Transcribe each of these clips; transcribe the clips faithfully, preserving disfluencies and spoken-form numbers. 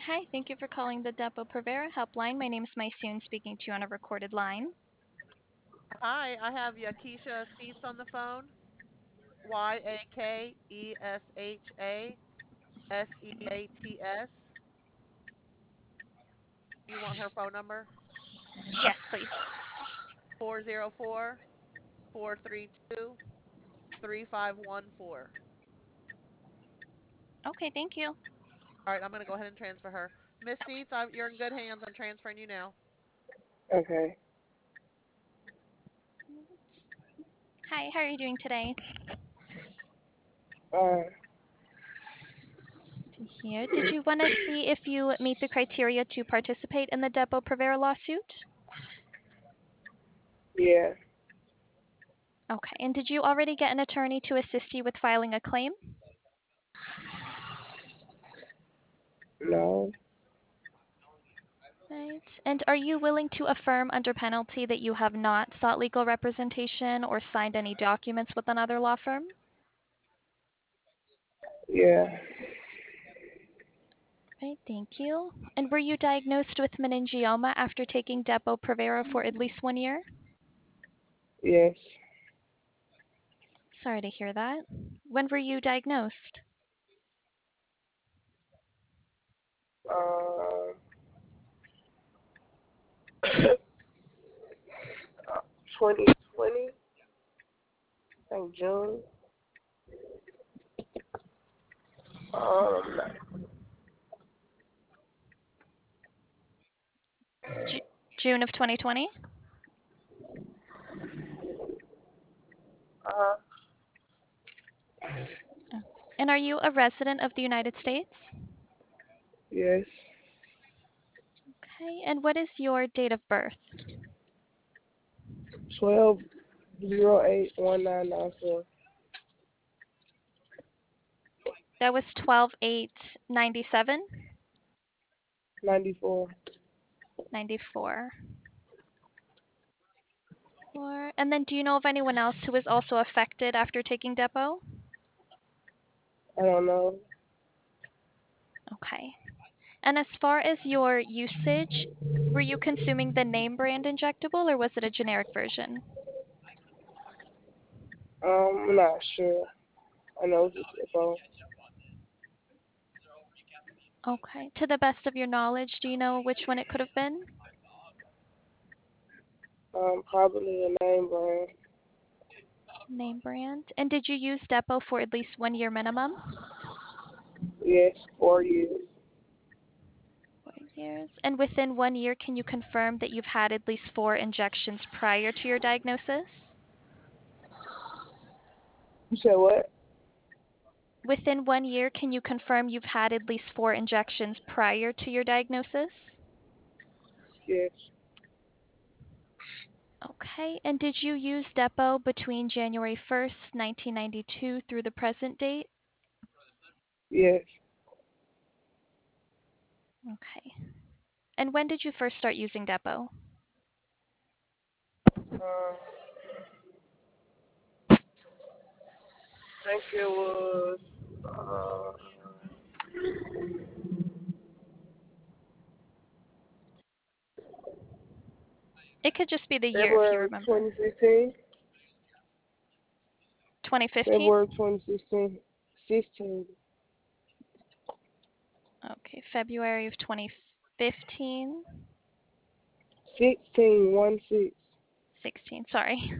Hi, thank you for calling the Depo-Provera helpline. My name is Mysoon, speaking to you on a recorded line. Hi, I have Yakesha Seats on the phone. Y A K E S H A S E A T S. You want her phone number? Yes, please. Four zero four, four three two, three five one four. Okay, thank you. All right, I'm going to go ahead and transfer her. Miss Okay. Seats, I, you're in good hands. I'm transferring you now. Okay. Hi, how are you doing today? Uh, To hear. Did you want to see if you meet the criteria to participate in the Depo-Provera lawsuit? yeah. Okay, and did you already get an attorney to assist you with filing a claim? No. Right. And are you willing to affirm under penalty that you have not sought legal representation or signed any documents with another law firm? Yeah. Right, thank you. And were you diagnosed with meningioma after taking Depo-Provera for at least one year? Yes. Sorry to hear that. When were you diagnosed? Uh, twenty twenty. I think June. Um. Ju- June of twenty twenty? Uh. Oh. And are you a resident of the United States? Yes. Okay. And what is your date of birth? Twelve zero eight one nine nine four That was twelve eight ninety-seven? ninety four. ninety-four. Or, and then do you know of anyone else who was also affected after taking Depo? I don't know. Okay. And as far as your usage, were you consuming the name brand injectable or was it a generic version? Um. I'm not sure. I know it's a phone. Okay. To the best of your knowledge, do you know which one it could have been? Um. Probably a name brand. Name brand. And did you use Depo for at least one year minimum? Yes. Four years. Four years. And within one year, can you confirm that you've had at least four injections prior to your diagnosis? You said what? Within one year, can you confirm you've had at least four injections prior to your diagnosis? Yes. Okay. And did you use Depo between January first, nineteen ninety-two through the present date? Yes. Okay. And when did you first start using Depo? Uh, I think it was. Uh, It could just be the year if you February remember. twenty fifteen. twenty fifteen? February twenty sixteen. sixteen. Okay, February of twenty fifteen. Sixteen. One six. sixteen, sorry.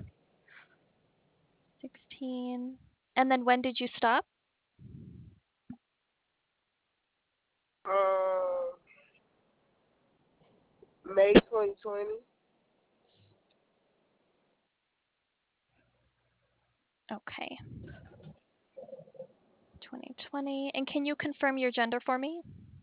sixteen. And then when did you stop? Um, May twenty twenty. Okay, twenty twenty. And can you confirm your gender for me?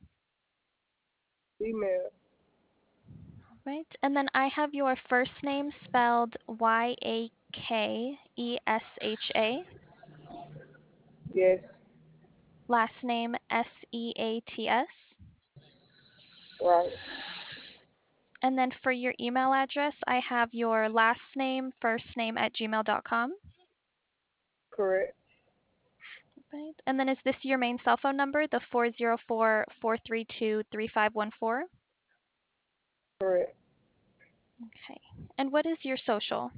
Female. Right. And then I have your first name spelled Y A K E S H A, Yes. last name S E A T S. Right. And then for your email address, I have your last name, first name at gmail dot com. Correct. Right. And then is this your main cell phone number, the four zero four, four three two, three five one four? Correct. Okay. And what is your social?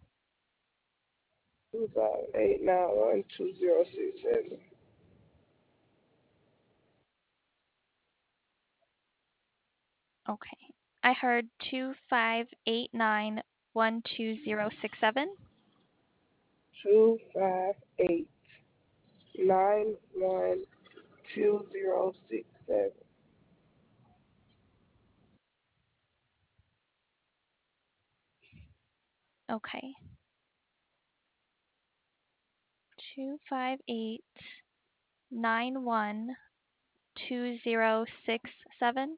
Two five eight nine one two zero six seven. Okay. I heard two five eight nine one two zero six seven. Two five eight nine one two zero six seven. Okay. two five eight nine one two zero six seven.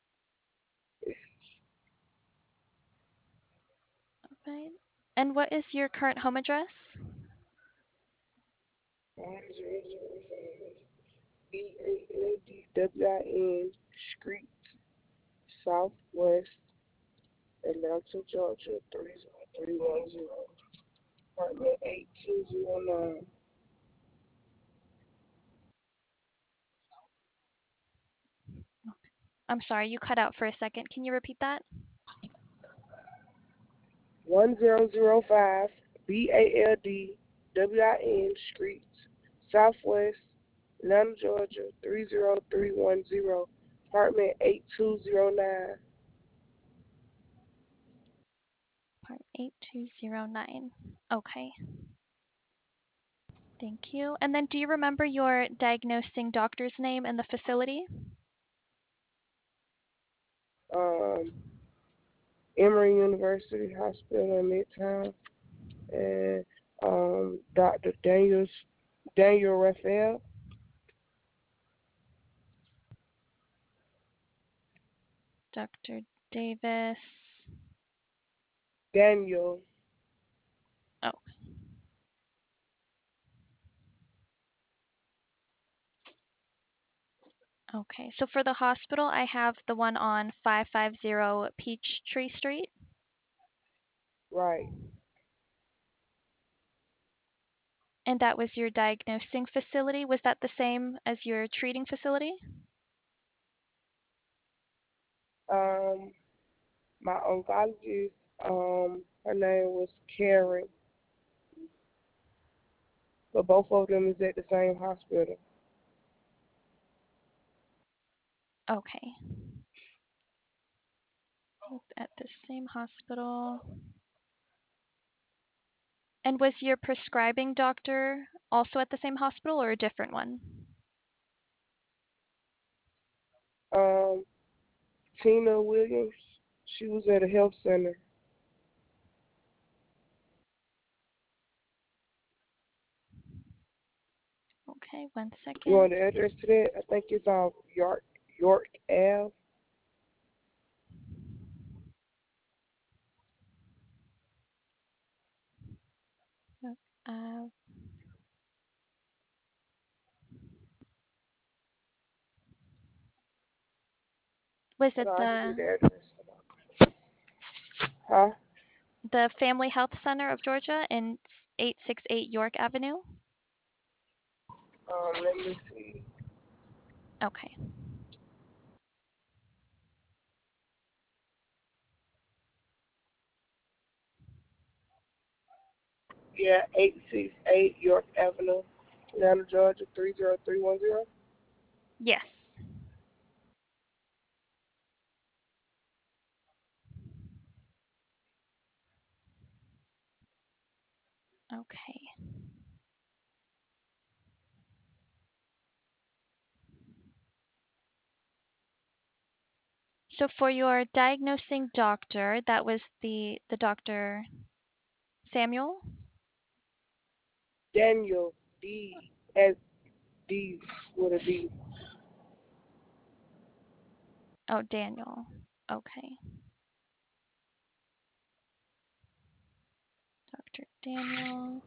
Right. And what is your current home address? One zero zero five B A L D W I N Street, Southwest, Atlanta, Georgia, three zero three one zero, apartment eight two zero nine. I'm sorry, you cut out for a second. Can you repeat that? one zero zero five B A L D W I N Street, Southwest, Atlanta, Georgia, three zero three one zero, apartment eight two zero nine. Part eight two zero nine. Okay. Thank you. And then do you remember your diagnosing doctor's name and the facility? Um, Emory University Hospital in Midtown, and um, Doctor Daniels, Daniel Raphael, Doctor Davis. Daniel. Oh, okay. So for the hospital, I have the one on five five zero Peachtree Street. Right. And that was your diagnosing facility. Was that the same as your treating facility? Um, my oncologist, um, her name was Karen, but both of them is at the same hospital. Okay. Both at the same hospital. And was your prescribing doctor also at the same hospital or a different one? Um, Tina Williams, she was at a health center. Okay, one You second. want the address to that? I think it's on York York Ave. Uh, was Hold it on, I can get the the address. Huh? the Family Health Center of Georgia in eight six eight York Avenue? Um, let me see. Okay. Yeah, eight six eight York Avenue, Atlanta, Georgia, three zero three one zero. Yes. Okay. So for your diagnosing doctor, that was the the doctor Samuel? Daniel D S D with a D. Oh, Daniel. Okay. Doctor Daniel.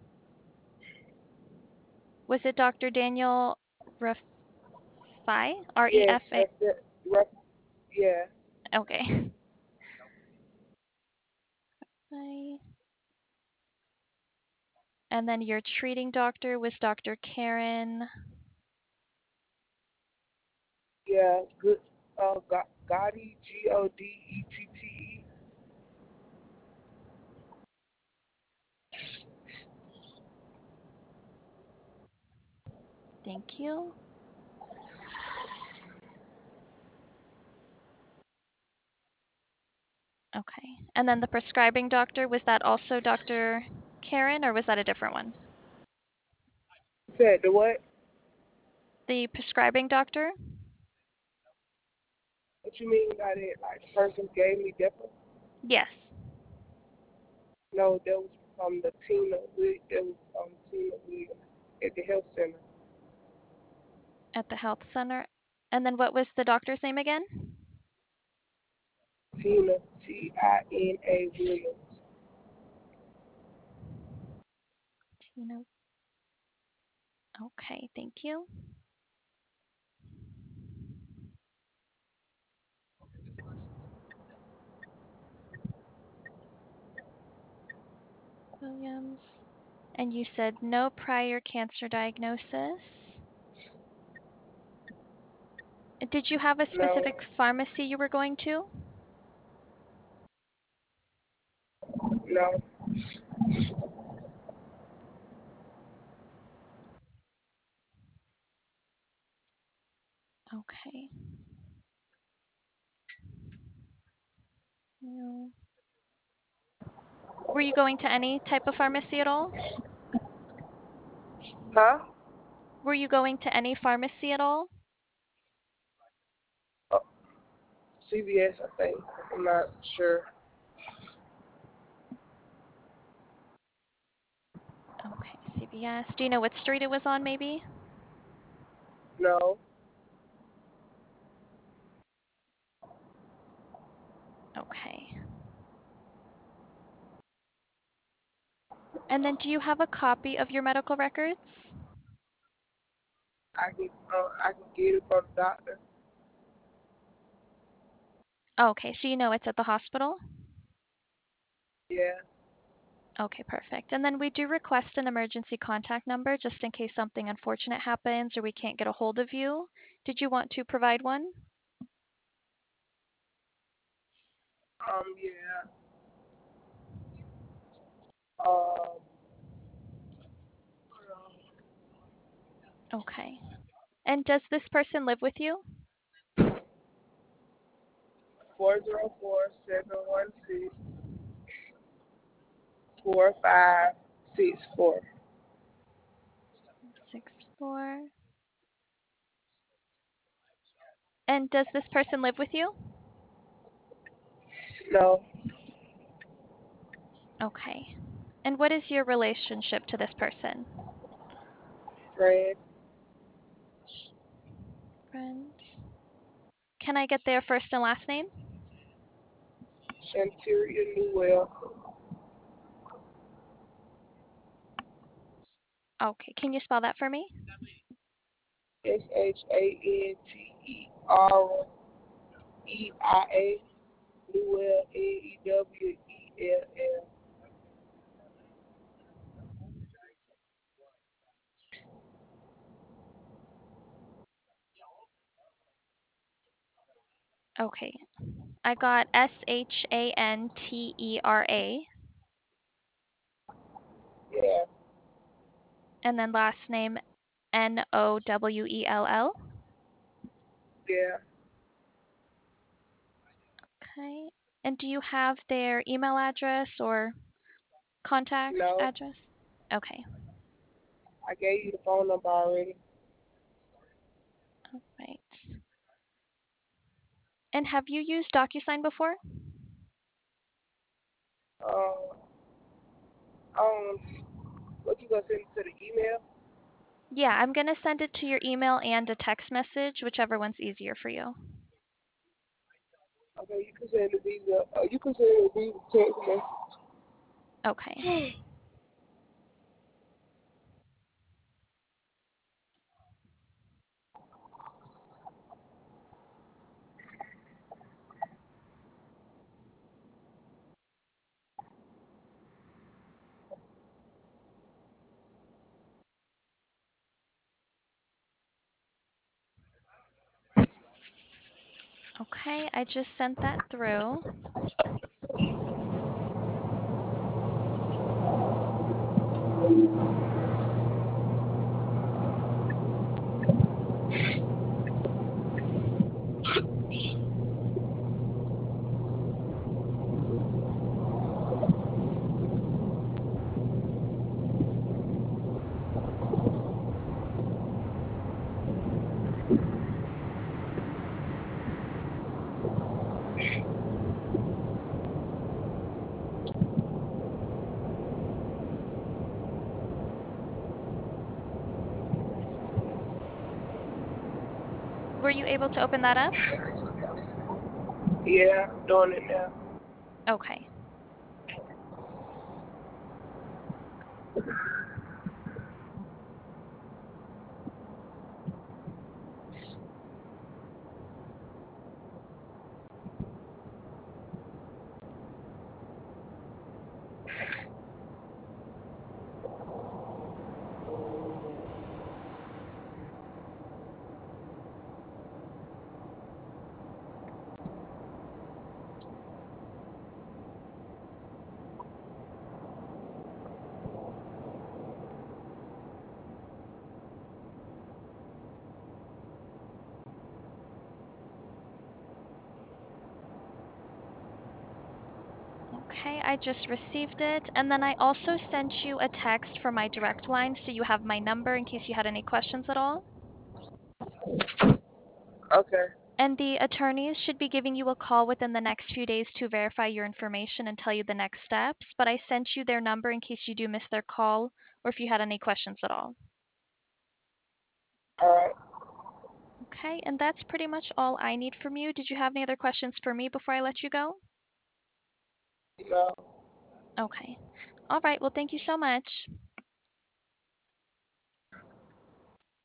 Was it Doctor Daniel Rafai? R E Yes, F A. that's it. Right. Yeah. Okay. Right. And then your treating doctor was Doctor Karen. Yeah, good. Uh, Go- Gotti, G O D E T T E. Thank you. Okay. And then the prescribing doctor, was that also Doctor Karen or was that a different one? Said the what? The prescribing doctor? What you mean by that? Like the person gave me different? Yes. No, that was from the Tina. Wi- That was um Tina Williams at the health center. At the health center. And then what was the doctor's name again? Tina, T I N A Williams. Tina. Okay, thank you. Williams. And you said no prior cancer diagnosis. Did you have a No, specific pharmacy you were going to? no. Okay. No. Were you going to any type of pharmacy at all? Huh? Were you going to any pharmacy at all? Uh, C V S, I think. I'm not sure. Okay, C V S. Do you know what street it was on, maybe? No. Okay. And then do you have a copy of your medical records? I can uh, I can get it from the doctor. Okay, so you know it's at the hospital? Yeah. Okay, perfect. And then we do request an emergency contact number just in case something unfortunate happens or we can't get a hold of you. Did you want to provide one? Um. Yeah. Um. Okay. And does this person live with you? Four zero four seven one six four five six four. Six four. And does this person live with you? No. Okay. And what is your relationship to this person? Friend. Friend. Can I get their first and last name? Shanteria Newell. Okay, can you spell that for me? S H A N T E R E I A. Newell. N E W E L L. Okay, I got S H A N T E R A, Yeah. and then last name N O W E L L. Yeah. Okay. And do you have their email address or contact No. address? Okay. I gave you the phone number already. All right. And have you used DocuSign before? Um. Um. What you gonna send it to the email? Yeah, I'm going to send it to your email and a text message, whichever one's easier for you. Okay, you can send the visa. Uh, you can send the visa text Okay. message. Okay, I just sent that through. Were you able to open that up? Yeah, I'm doing it now. Okay. Okay, I just received it. And then I also sent you a text for my direct line so you have my number in case you had any questions at all. Okay. And the attorneys should be giving you a call within the next few days to verify your information and tell you the next steps. But I sent you their number in case you do miss their call or if you had any questions at all. All right. Okay, and that's pretty much all I need from you. Did you have any other questions for me before I let you go? No. Okay. All right, well, thank you so much.